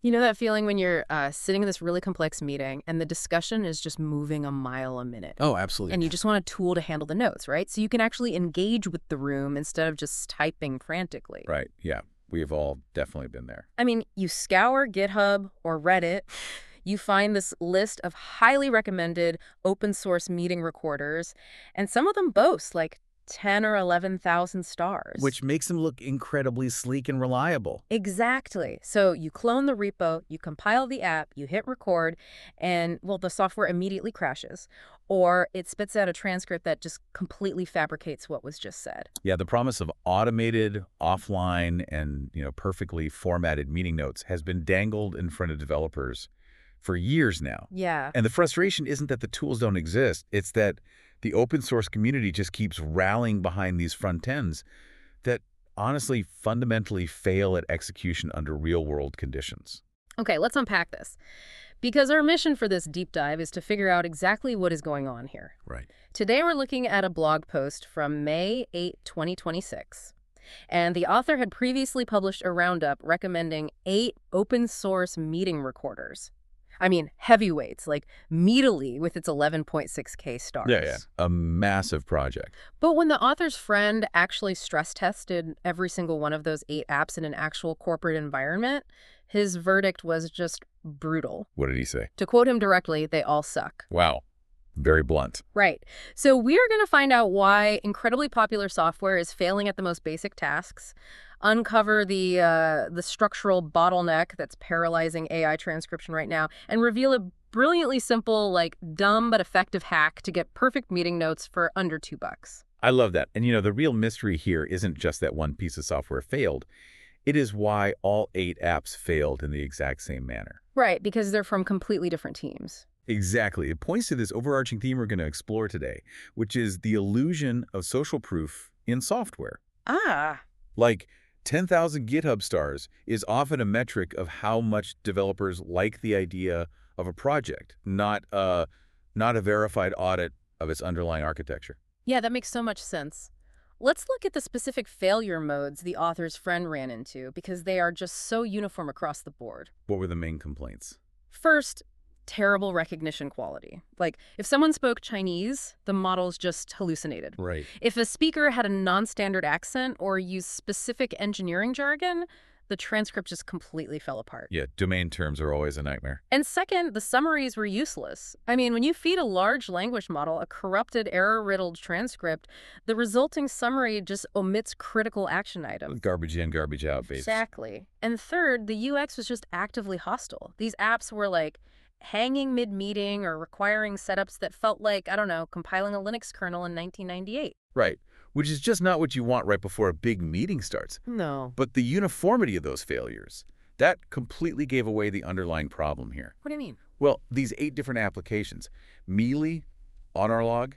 You know that feeling when you're sitting in this really complex meeting and the discussion is just moving a mile a minute? Oh, absolutely. And you just want a tool to handle the notes, right? So you can actually engage with the room instead of just typing frantically. Right. Yeah. We've all definitely been there. I mean, you scour GitHub or Reddit, you find this list of highly recommended open source meeting recorders, and some of them boast like 10 or 11,000 stars. Which makes them look incredibly sleek and reliable. Exactly. So you clone the repo, you compile the app, you hit record, and, well, the software immediately crashes. Or it spits out a transcript that just completely fabricates what was just said. Yeah, the promise of automated, offline, and perfectly formatted meeting notes has been dangled in front of developers for years now. Yeah. And the frustration isn't that the tools don't exist, it's that the open source community just keeps rallying behind these front ends that honestly fundamentally fail at execution under real-world conditions. Okay, let's unpack this. Because our mission for this deep dive is to figure out exactly what is going on here. Right. Today we're looking at a blog post from May 8, 2026. And the author had previously published a roundup recommending 8 open source meeting recorders. I mean, heavyweights, like Meetly with its 11.6K stars. Yeah. A massive project. But when the author's friend actually stress tested every single one of those 8 apps in an actual corporate environment, his verdict was just brutal. What did he say? To quote him directly, they all suck. Wow. Very blunt. Right. So we are going to find out why incredibly popular software is failing at the most basic tasks, uncover the structural bottleneck that's paralyzing AI transcription right now, and reveal a brilliantly simple, like dumb but effective hack to get perfect meeting notes for under $2. I love that. And the real mystery here isn't just that one piece of software failed. It is why all 8 apps failed in the exact same manner. Right, because they're from completely different teams. Exactly. It points to this overarching theme we're going to explore today, which is the illusion of social proof in software. Ah. Like 10,000 GitHub stars is often a metric of how much developers like the idea of a project, not a verified audit of its underlying architecture. Yeah, that makes so much sense. Let's look at the specific failure modes the author's friend ran into, because they are just so uniform across the board. What were the main complaints? First, terrible recognition quality. Like, if someone spoke Chinese, the models just hallucinated. Right. If a speaker had a non-standard accent or used specific engineering jargon, the transcript just completely fell apart. Yeah, domain terms are always a nightmare. And second, the summaries were useless. I mean, when you feed a large language model a corrupted, error-riddled transcript, the resulting summary just omits critical action items. Garbage in, garbage out, basically. Exactly. And third, the UX was just actively hostile. These apps were like hanging mid-meeting or requiring setups that felt like, I don't know, compiling a Linux kernel in 1998. Right, which is just not what you want right before a big meeting starts. No. But the uniformity of those failures, that completely gave away the underlying problem here. What do you mean? Well, these 8 different applications, Meetly, Honorlog,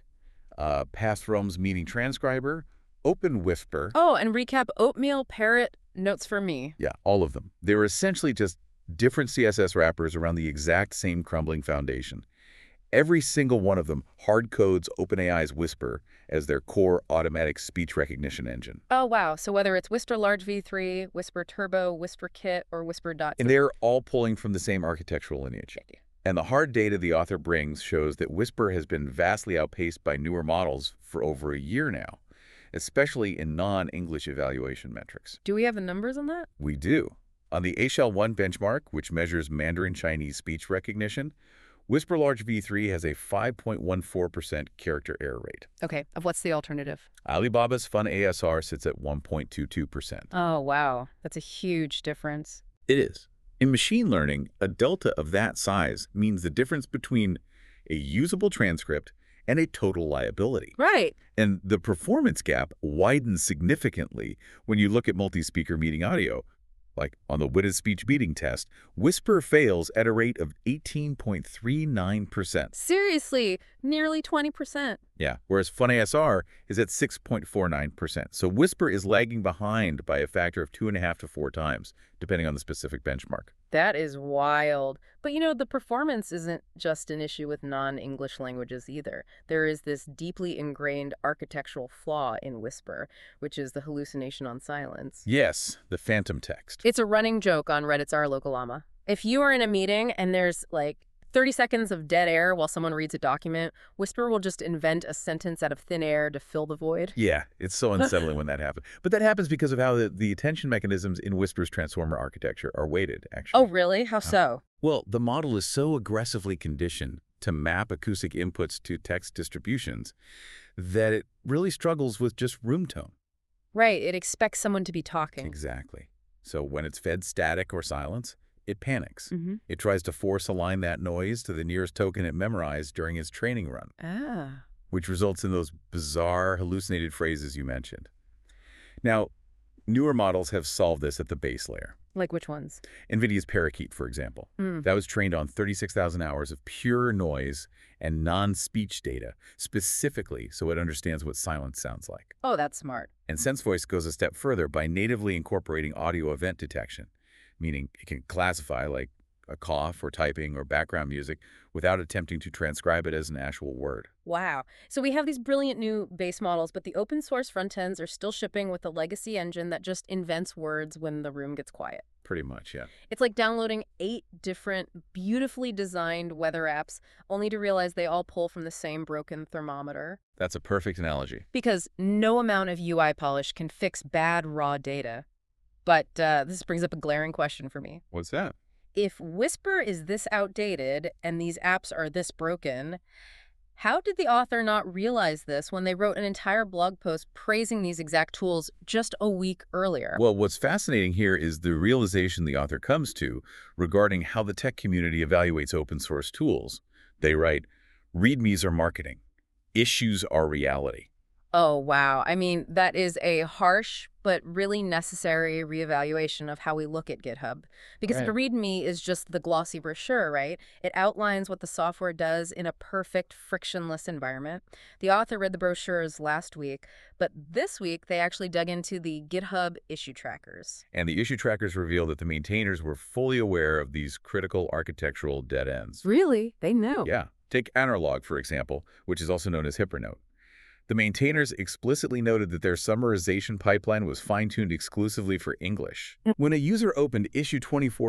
Passroom's Meeting Transcriber, OpenWhisper. Oh, and recap Oatmeal, Parrot, Notes for Me. Yeah, all of them. They were essentially just different CSS wrappers around the exact same crumbling foundation. Every single one of them hard codes OpenAI's Whisper as their core automatic speech recognition engine. Oh, wow. So whether it's Whisper Large v3, Whisper Turbo, Whisper Kit, or Whisper Dot. And they're all pulling from the same architectural lineage. And the hard data the author brings shows that Whisper has been vastly outpaced by newer models for over a year now, especially in non-English evaluation metrics. Do we have the numbers on that? We do. On the HL1 benchmark, which measures Mandarin Chinese speech recognition, Whisper Large v3 has a 5.14% character error rate. Okay, what's the alternative? Alibaba's Fun ASR sits at 1.22%. Oh, wow. That's a huge difference. It is. In machine learning, a delta of that size means the difference between a usable transcript and a total liability. Right. And the performance gap widens significantly when you look at multi-speaker meeting audio. Like on the Witted Speech Meeting test, Whisper fails at a rate of 18.39%. Seriously, nearly 20%. Yeah, whereas FunASR is at 6.49%. So Whisper is lagging behind by a factor of 2.5 to 4 times, depending on the specific benchmark. That is wild. But the performance isn't just an issue with non-English languages either. There is this deeply ingrained architectural flaw in Whisper, which is the hallucination on silence. Yes, the phantom text. It's a running joke on Reddit's Our Local Llama. If you are in a meeting and there's like 30 seconds of dead air while someone reads a document, Whisper will just invent a sentence out of thin air to fill the void. Yeah, it's so unsettling when that happens. But that happens because of how the attention mechanisms in Whisper's transformer architecture are weighted, actually. Oh, really? How so? Well, the model is so aggressively conditioned to map acoustic inputs to text distributions that it really struggles with just room tone. Right, it expects someone to be talking. Exactly. So when it's fed static or silence, it panics. Mm-hmm. It tries to force align that noise to the nearest token it memorized during its training run, Ah. which results in those bizarre hallucinated phrases you mentioned. Now, newer models have solved this at the base layer. Like which ones? NVIDIA's Parakeet, for example. That was trained on 36,000 hours of pure noise and non-speech data, specifically so it understands what silence sounds like. Oh, that's smart. And SenseVoice goes a step further by natively incorporating audio event detection, meaning it can classify like a cough or typing or background music without attempting to transcribe it as an actual word. Wow. So we have these brilliant new base models, but the open source front ends are still shipping with a legacy engine that just invents words when the room gets quiet. Pretty much, yeah. It's like downloading 8 different, beautifully designed weather apps, only to realize they all pull from the same broken thermometer. That's a perfect analogy. Because no amount of UI polish can fix bad raw data. But this brings up a glaring question for me. What's that? If Whisper is this outdated and these apps are this broken, how did the author not realize this when they wrote an entire blog post praising these exact tools just a week earlier? Well, what's fascinating here is the realization the author comes to regarding how the tech community evaluates open source tools. They write, "Readmes are marketing. Issues are reality." Oh, wow. I mean, that is a harsh but really necessary reevaluation of how we look at GitHub. Because Right. the README is just the glossy brochure, right? It outlines what the software does in a perfect, frictionless environment. The author read the brochures last week, but this week they actually dug into the GitHub issue trackers. And the issue trackers reveal that the maintainers were fully aware of these critical architectural dead ends. Really? They know. Yeah. Take Analog, for example, which is also known as Hypernote. The maintainers explicitly noted that their summarization pipeline was fine-tuned exclusively for English. When a user opened issue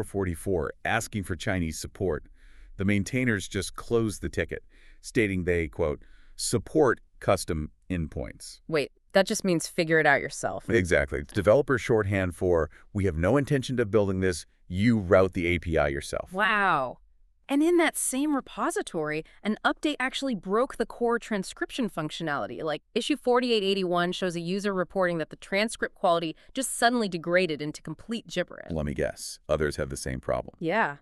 2444 asking for Chinese support, the maintainers just closed the ticket, stating they, quote, support custom endpoints. Wait, that just means figure it out yourself. Exactly. It's developer shorthand for, we have no intention of building this, you route the API yourself. Wow. And in that same repository, an update actually broke the core transcription functionality. Like, issue 4881 shows a user reporting that the transcript quality just suddenly degraded into complete gibberish. Let me guess. Others have the same problem. Yeah.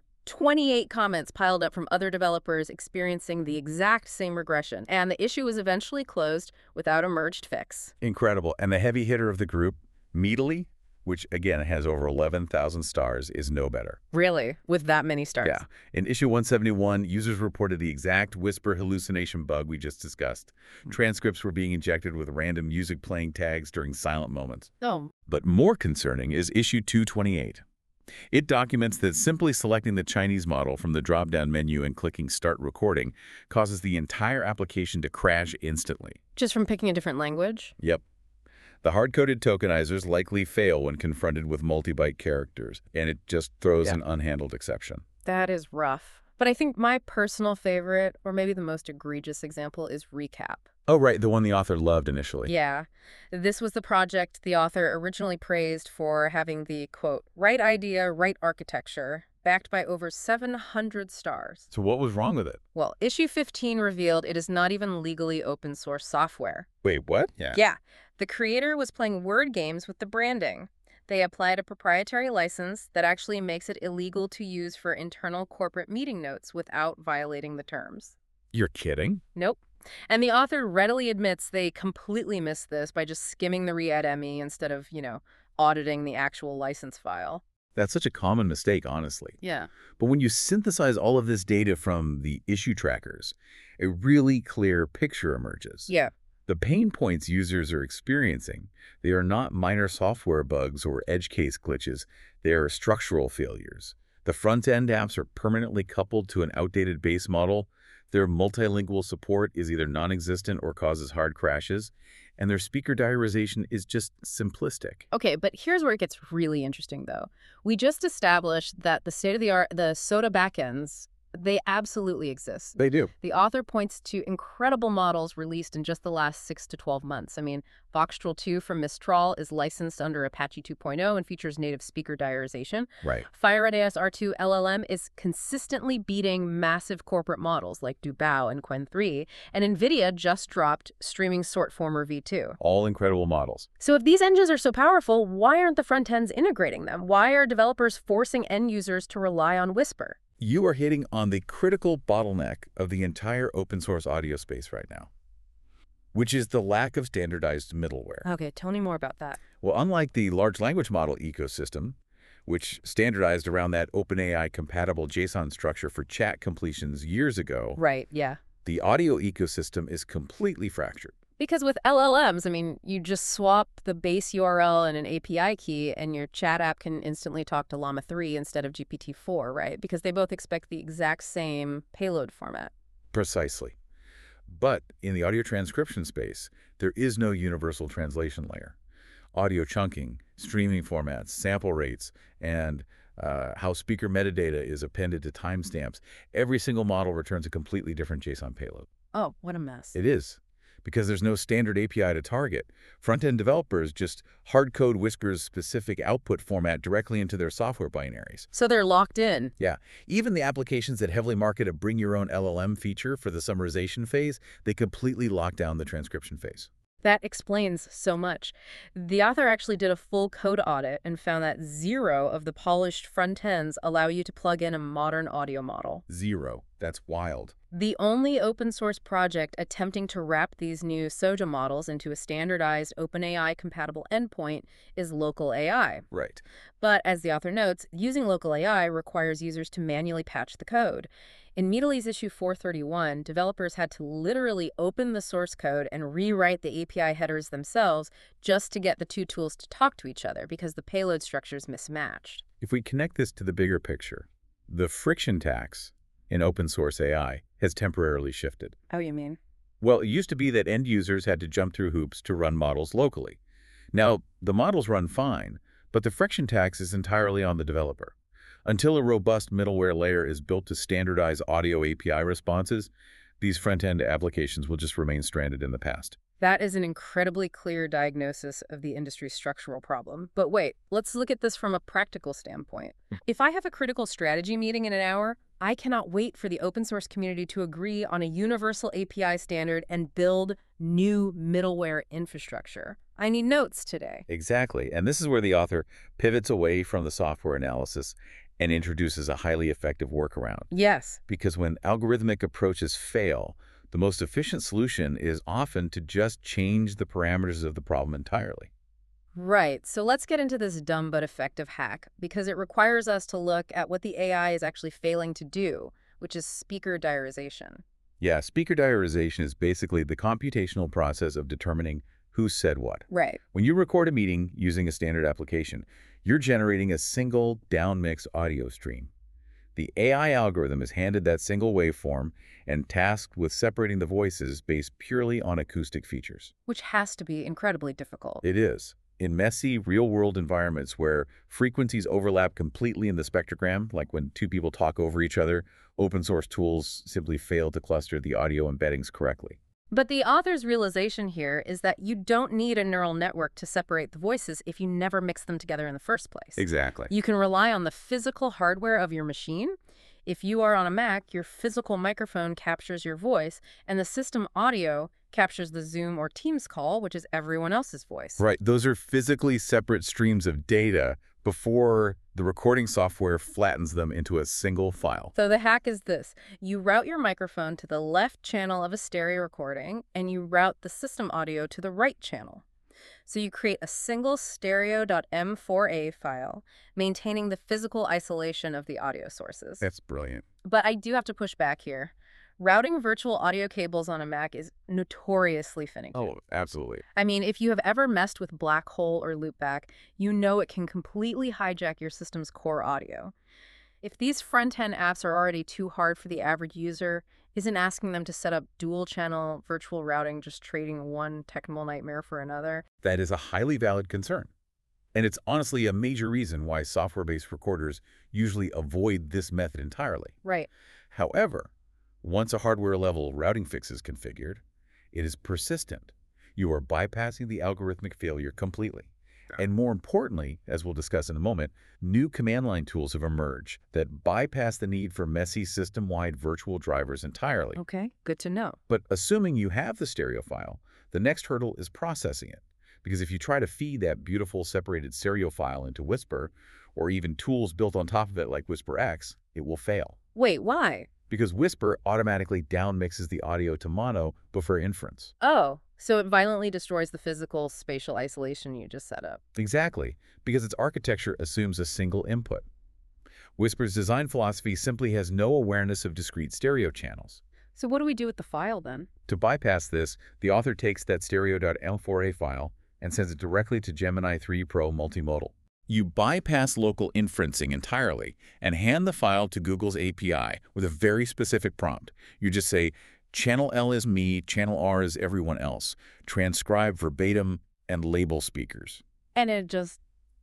28 comments piled up from other developers experiencing the exact same regression, and the issue was eventually closed without a merged fix. Incredible. And the heavy hitter of the group, Meadly, which again has over 11,000 stars, is no better. Really? With that many stars? Yeah. In issue 171, users reported the exact Whisper hallucination bug we just discussed. Transcripts were being injected with random music playing tags during silent moments. Oh. But more concerning is issue 228. It documents that simply selecting the Chinese model from the drop-down menu and clicking Start Recording causes the entire application to crash instantly. Just from picking a different language? Yep. The hard-coded tokenizers likely fail when confronted with multi-byte characters, and it just throws an unhandled exception. That is rough. But I think my personal favorite, or maybe the most egregious example, is Recap. Oh, right, the one the author loved initially. Yeah. This was the project the author originally praised for having the, quote, right idea, right architecture, backed by over 700 stars. So what was wrong with it? Well, issue 15 revealed it is not even legally open source software. Wait, what? Yeah. The creator was playing word games with the branding. They applied a proprietary license that actually makes it illegal to use for internal corporate meeting notes without violating the terms. You're kidding? Nope. And the author readily admits they completely missed this by just skimming the readme instead of, auditing the actual license file. That's such a common mistake, honestly. Yeah. But when you synthesize all of this data from the issue trackers, a really clear picture emerges. Yeah. The pain points users are experiencing, they are not minor software bugs or edge case glitches, they are structural failures. The front-end apps are permanently coupled to an outdated base model, their multilingual support is either non-existent or causes hard crashes, and their speaker diarization is just simplistic. Okay, but here's where it gets really interesting, though. We just established that the state-of-the-art, the SOTA backends, they absolutely exist. They do. The author points to incredible models released in just the last 6 to 12 months. I mean, Voxtral 2 from Mistral is licensed under Apache 2.0 and features native speaker diarization. Right. FireRed AS-R2 LLM is consistently beating massive corporate models like Dubao and Qwen 3, and NVIDIA just dropped Streaming Sortformer V2. All incredible models. So if these engines are so powerful, why aren't the front ends integrating them? Why are developers forcing end users to rely on Whisper? You are hitting on the critical bottleneck of the entire open source audio space right now, which is the lack of standardized middleware. Okay, tell me more about that. Well, unlike the large language model ecosystem, which standardized around that OpenAI compatible JSON structure for chat completions years ago, Right, yeah. the audio ecosystem is completely fractured. Because with LLMs, I mean, you just swap the base URL and an API key, and your chat app can instantly talk to Llama 3 instead of GPT-4, right? Because they both expect the exact same payload format. Precisely. But in the audio transcription space, there is no universal translation layer. Audio chunking, streaming formats, sample rates, and how speaker metadata is appended to timestamps, every single model returns a completely different JSON payload. Oh, what a mess. It is. Because there's no standard API to target. Front-end developers just hard-code Whisper's specific output format directly into their software binaries. So they're locked in. Yeah. Even the applications that heavily market a bring-your-own LLM feature for the summarization phase, they completely lock down the transcription phase. That explains so much. The author actually did a full code audit and found that 0 of the polished front ends allow you to plug in a modern audio model. 0. That's wild. The only open source project attempting to wrap these new SOJA models into a standardized OpenAI compatible endpoint is Local AI. Right. But as the author notes, using Local AI requires users to manually patch the code. In Meadalese issue 431, developers had to literally open the source code and rewrite the API headers themselves just to get the two tools to talk to each other because the payload structures mismatched. If we connect this to the bigger picture, the friction tax in open source AI has temporarily shifted. Oh, you mean? Well, it used to be that end users had to jump through hoops to run models locally. Now, the models run fine, but the friction tax is entirely on the developer. Until a robust middleware layer is built to standardize audio API responses, these front-end applications will just remain stranded in the past. That is an incredibly clear diagnosis of the industry's structural problem. But wait, let's look at this from a practical standpoint. If I have a critical strategy meeting in an hour, I cannot wait for the open source community to agree on a universal API standard and build new middleware infrastructure. I need notes today. Exactly. And this is where the author pivots away from the software analysis and introduces a highly effective workaround. Yes. Because when algorithmic approaches fail, the most efficient solution is often to just change the parameters of the problem entirely. Right. So let's get into this dumb but effective hack, because it requires us to look at what the AI is actually failing to do, which is speaker diarization. Yeah, speaker diarization is basically the computational process of determining who said what. Right. When you record a meeting using a standard application, you're generating a single downmix audio stream. The AI algorithm is handed that single waveform and tasked with separating the voices based purely on acoustic features. Which has to be incredibly difficult. It is. In messy, real-world environments where frequencies overlap completely in the spectrogram, like when two people talk over each other, open-source tools simply fail to cluster the audio embeddings correctly. But the author's realization here is that you don't need a neural network to separate the voices if you never mix them together in the first place. Exactly. You can rely on the physical hardware of your machine. If you are on a Mac, your physical microphone captures your voice, and the system audio captures the Zoom or Teams call, which is everyone else's voice. Right. Those are physically separate streams of data before the recording software flattens them into a single file. So the hack is this. You route your microphone to the left channel of a stereo recording, and you route the system audio to the right channel. So you create a single stereo.m4a file, maintaining the physical isolation of the audio sources. That's brilliant. But I do have to push back here. Routing virtual audio cables on a Mac is notoriously finicky. Oh, absolutely. I mean, if you have ever messed with Black Hole or Loopback, you know it can completely hijack your system's core audio. If these front-end apps are already too hard for the average user, isn't asking them to set up dual-channel virtual routing just trading one technical nightmare for another? That is a highly valid concern. And it's honestly a major reason why software-based recorders usually avoid this method entirely. Right. However, once a hardware-level routing fix is configured, it is persistent. You are bypassing the algorithmic failure completely. And more importantly, as we'll discuss in a moment, new command line tools have emerged that bypass the need for messy system-wide virtual drivers entirely. Okay, good to know. But assuming you have the stereo file, the next hurdle is processing it. Because if you try to feed that beautiful separated stereo file into Whisper, or even tools built on top of it like WhisperX, it will fail. Wait, why? Because Whisper automatically downmixes the audio to mono before inference. Oh, so it violently destroys the physical spatial isolation you just set up. Exactly, because its architecture assumes a single input. Whisper's design philosophy simply has no awareness of discrete stereo channels. So what do we do with the file then? To bypass this, the author takes that stereo.m4a file and sends it directly to Gemini 3 Pro Multimodal. You bypass local inferencing entirely and hand the file to Google's API with a very specific prompt. You just say, channel L is me, channel R is everyone else. Transcribe verbatim and label speakers. And it just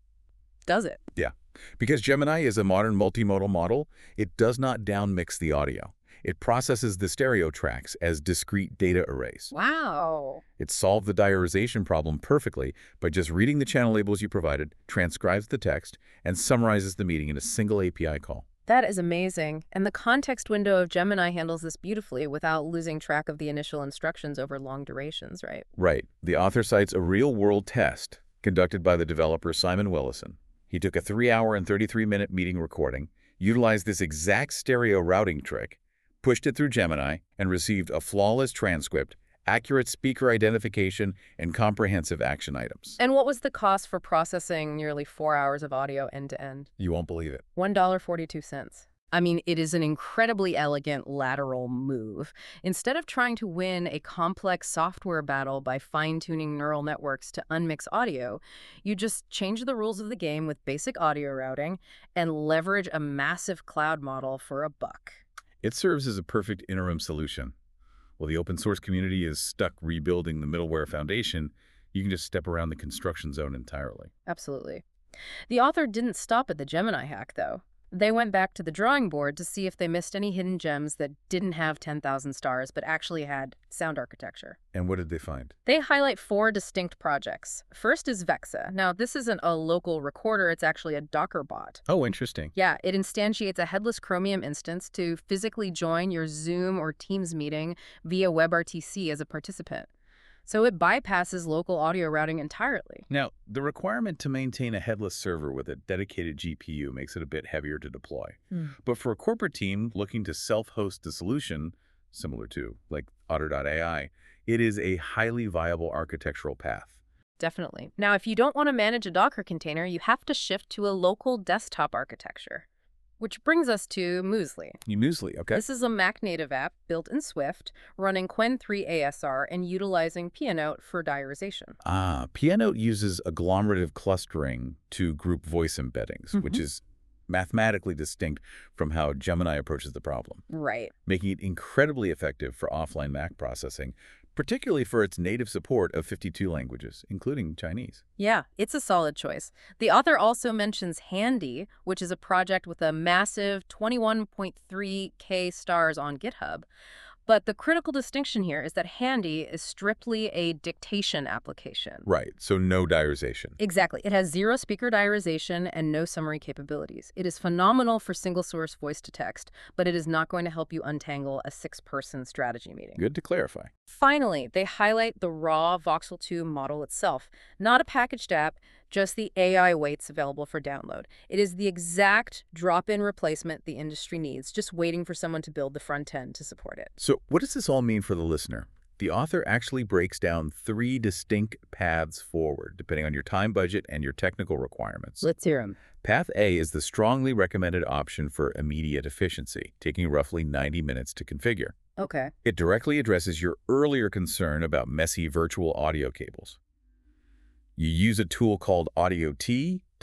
does it. Yeah. Because Gemini is a modern multimodal model, it does not downmix the audio. It processes the stereo tracks as discrete data arrays. Wow. It solved the diarization problem perfectly by just reading the channel labels you provided, transcribes the text, and summarizes the meaning in a single API call. That is amazing. And the context window of Gemini handles this beautifully without losing track of the initial instructions over long durations, right? Right. The author cites a real-world test conducted by the developer Simon Willison. He took a 3-hour and 33-minute meeting recording, utilized this exact stereo routing trick, pushed it through Gemini, and received a flawless transcript, accurate speaker identification, and comprehensive action items. And what was the cost for processing nearly 4 hours of audio end-to-end? You won't believe it. $1.42. I mean, it is an incredibly elegant lateral move. Instead of trying to win a complex software battle by fine-tuning neural networks to unmix audio, you just change the rules of the game with basic audio routing and leverage a massive cloud model for a buck. It serves as a perfect interim solution. While the open source community is stuck rebuilding the middleware foundation, you can just step around the construction zone entirely. Absolutely. The author didn't stop at the Gemini hack, though. They went back to the drawing board to see if they missed any hidden gems that didn't have 10,000 stars but actually had sound architecture. And what did they find? They highlight 4 distinct projects. First is Vexa. Now, this isn't a local recorder, it's actually a Docker bot. Oh, interesting. Yeah, it instantiates a headless Chromium instance to physically join your Zoom or Teams meeting via WebRTC as a participant. So it bypasses local audio routing entirely. Now, the requirement to maintain a headless server with a dedicated GPU makes it a bit heavier to deploy. But for a corporate team looking to self-host the solution, similar to like Otter.ai, it is a highly viable architectural path. Definitely. Now, if you don't want to manage a Docker container, you have to shift to a local desktop architecture. Which brings us to Muesli. Muesli, okay. This is a Mac native app built in Swift, running Qwen 3 ASR and utilizing Pianote for diarization. Pianote uses agglomerative clustering to group voice embeddings, which is mathematically distinct from how Gemini approaches the problem. Right. Making it incredibly effective for offline Mac processing, particularly for its native support of 52 languages, including Chinese. Yeah, it's a solid choice. The author also mentions Handy, which is a project with a massive 21.3K stars on GitHub. But the critical distinction here is that Handy is strictly a dictation application. Right, so no diarization. Exactly. It has 0 speaker diarization and no summary capabilities. It is phenomenal for single-source voice-to-text, but it is not going to help you untangle a 6-person strategy meeting. Good to clarify. Finally, they highlight the raw Voxel 2 model itself. Not a packaged app, just the AI weights available for download. It is the exact drop-in replacement the industry needs, just waiting for someone to build the front end to support it. So what does this all mean for the listener? The author actually breaks down 3 distinct paths forward, depending on your time budget and your technical requirements. Let's hear them. Path A is the strongly recommended option for immediate efficiency, taking roughly 90 minutes to configure. Okay. It directly addresses your earlier concern about messy virtual audio cables. You use a tool called AudioT to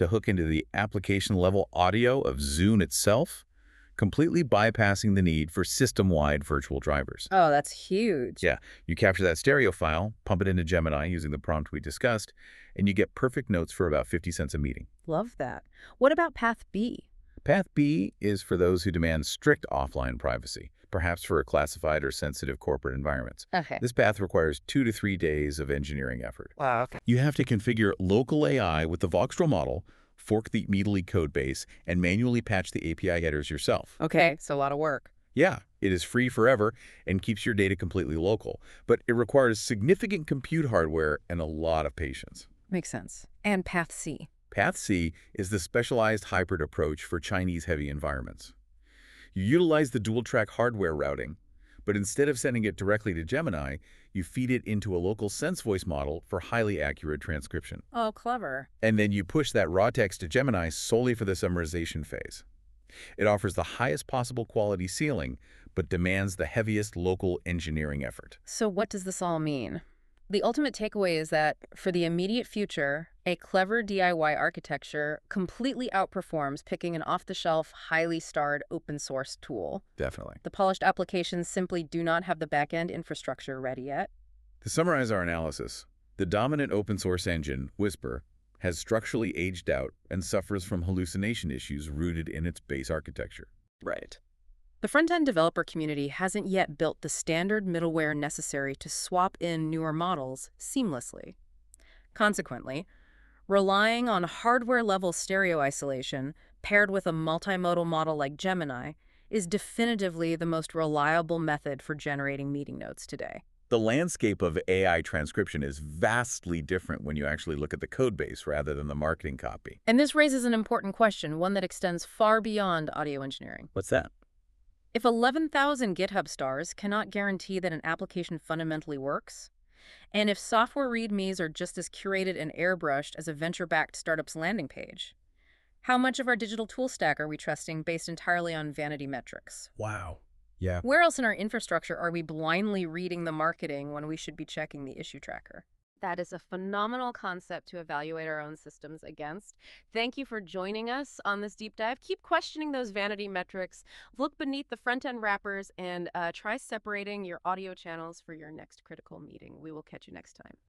to hook into the application-level audio of Zune itself, completely bypassing the need for system-wide virtual drivers. Oh, that's huge. Yeah, you capture that stereo file, pump it into Gemini using the prompt we discussed, and you get perfect notes for about 50 cents a meeting. Love that. What about Path B? Path B is for those who demand strict offline privacy, perhaps for classified or sensitive corporate environments. Okay. This path requires 2 to 3 days of engineering effort. Wow, okay. You have to configure local AI with the Voxtral model, fork the Meadly codebase, and manually patch the API headers yourself. Okay, so a lot of work. Yeah, it is free forever and keeps your data completely local, but it requires significant compute hardware and a lot of patience. Makes sense. And Path C? Path C is the specialized hybrid approach for Chinese-heavy environments. You utilize the dual-track hardware routing, but instead of sending it directly to Gemini, you feed it into a local SenseVoice model for highly accurate transcription. Oh, clever. And then you push that raw text to Gemini solely for the summarization phase. It offers the highest possible quality ceiling, but demands the heaviest local engineering effort. So what does this all mean? The ultimate takeaway is that, for the immediate future, a clever DIY architecture completely outperforms picking an off-the-shelf, highly starred open-source tool. Definitely. The polished applications simply do not have the back-end infrastructure ready yet. To summarize our analysis, the dominant open-source engine, Whisper, has structurally aged out and suffers from hallucination issues rooted in its base architecture. Right. The front-end developer community hasn't yet built the standard middleware necessary to swap in newer models seamlessly. Consequently, relying on hardware-level stereo isolation paired with a multimodal model like Gemini is definitively the most reliable method for generating meeting notes today. The landscape of AI transcription is vastly different when you actually look at the code base rather than the marketing copy. And this raises an important question, one that extends far beyond audio engineering. What's that? If 11,000 GitHub stars cannot guarantee that an application fundamentally works, and if software readmes are just as curated and airbrushed as a venture-backed startup's landing page, how much of our digital tool stack are we trusting based entirely on vanity metrics? Wow. Yeah. Where else in our infrastructure are we blindly reading the marketing when we should be checking the issue tracker? That is a phenomenal concept to evaluate our own systems against. Thank you for joining us on this deep dive. Keep questioning those vanity metrics, look beneath the front-end wrappers, and try separating your audio channels for your next critical meeting. We will catch you next time.